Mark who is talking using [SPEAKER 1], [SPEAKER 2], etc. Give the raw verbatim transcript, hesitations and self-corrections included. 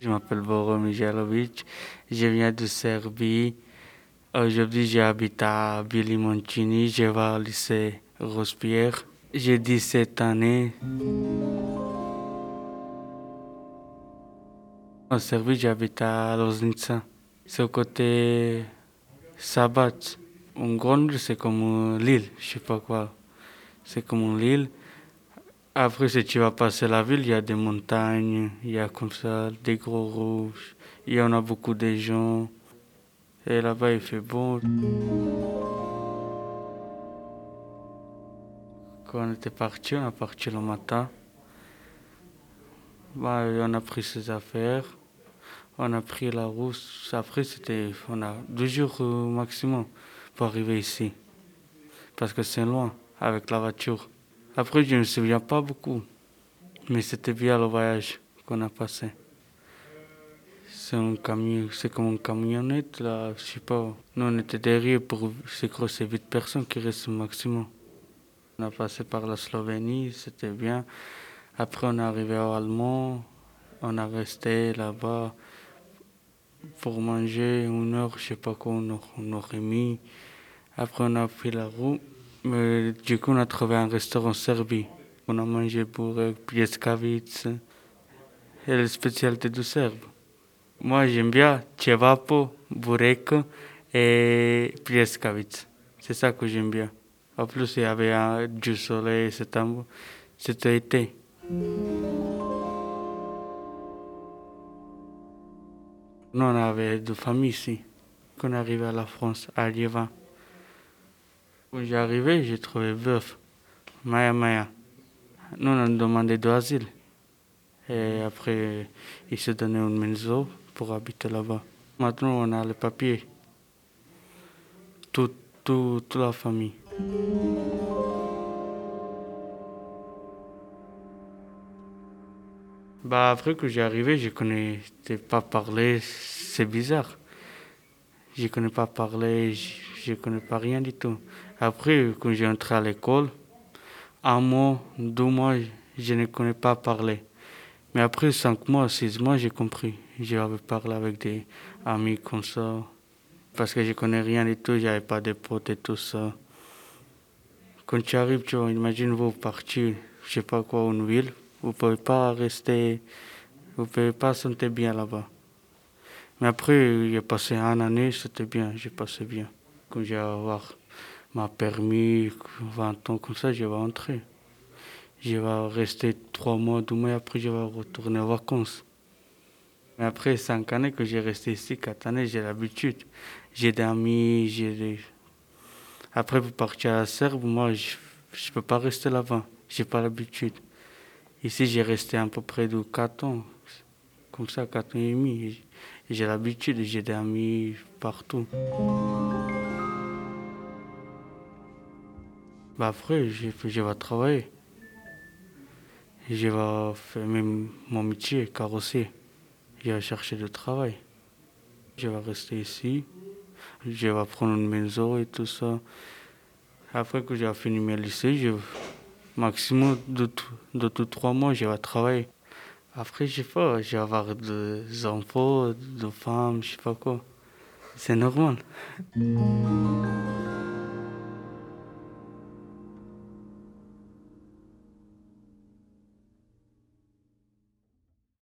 [SPEAKER 1] Je m'appelle Boro Mijalovic, je viens de Serbie. Aujourd'hui, j'habite à Bilimontini, je vais au lycée Robespierre. J'ai dix-sept années. En Serbie, j'habite à Loznica. C'est au côté Sabac. En grande, c'est comme l'île, je sais pas quoi. C'est comme l'île. Après, si tu vas passer la ville, il y a des montagnes, il y a comme ça des gros rouges. Il y en a beaucoup de gens. Et là-bas, il fait bon. Quand on était parti, on a parti le matin. Bah, on a pris ses affaires. On a pris la route. Après, c'était, on a deux jours au maximum pour arriver ici. Parce que c'est loin avec la voiture. Après, je ne me souviens pas beaucoup. Mais c'était bien le voyage qu'on a passé. C'est un camion, c'est comme une camionnette là, je sais pas. Nous on était derrière pour, c'est gros, c'est huit personnes qui restent au maximum. On a passé par la Slovénie, c'était bien. Après on est arrivé au Allemand, on a resté là-bas pour manger une heure, je sais pas quoi, on, on aurait mis. Après on a pris la route, mais du coup on a trouvé un restaurant en Serbie. On a mangé burek, pljeskavice et les spécialités du Serbe. Moi, j'aime bien cevapo, burek et pljeskavice. C'est ça que j'aime bien. En plus, il y avait un, du soleil, c'était un- c'était été. Nous, on avait de famille ici. Quand on est arrivé à la France, à Liévin. Quand j'ai arrivé, j'ai trouvé veuf, Maya Maya. Nous, on a demandé d'asile. Et après, ils se donnaient une maison pour habiter là-bas. Maintenant, on a les papiers. Tout, tout, toute la famille. Bah après que j'ai arrivé, je connaissais pas parler, c'est bizarre. Je connais pas parler, je, je connais pas rien du tout. Après, quand j'ai entré à l'école, un mois, deux mois, je ne connais pas parler. Mais après cinq mois, six mois, j'ai compris. J'avais parlé avec des amis comme ça. Parce que je connais rien du tout, j'avais pas de potes et tout ça. Quand tu arrives, tu vois, imagine vous partir, je sais pas quoi, une ville, vous pouvez pas rester, vous pouvez pas sentir bien là-bas. Mais après, j'ai passé un année, c'était bien, j'ai passé bien. Quand j'ai avoir ma permis, vingt ans comme ça, je vais rentrer. Je vais rester trois mois, deux mois, après je vais retourner en vacances. Mais après cinq années que j'ai resté ici, quatre années, j'ai l'habitude. J'ai des amis, j'ai des... Après, pour partir à Serbe, moi, je ne peux pas rester là-bas. J'ai pas l'habitude. Ici, j'ai resté à peu près de quatre ans. Comme ça, quatre ans et demi. J'ai l'habitude, j'ai des amis partout. Bah après, je, je vais travailler. Je vais faire même mon métier, carrossier. Je vais chercher du travail. Je vais rester ici. Je vais prendre une maison et tout ça. Après que j'ai fini mes lycées, je, maximum de, de, de trois mois, je vais travailler. Après, je sais pas, je vais avoir des enfants, des femmes, je sais pas quoi. C'est normal.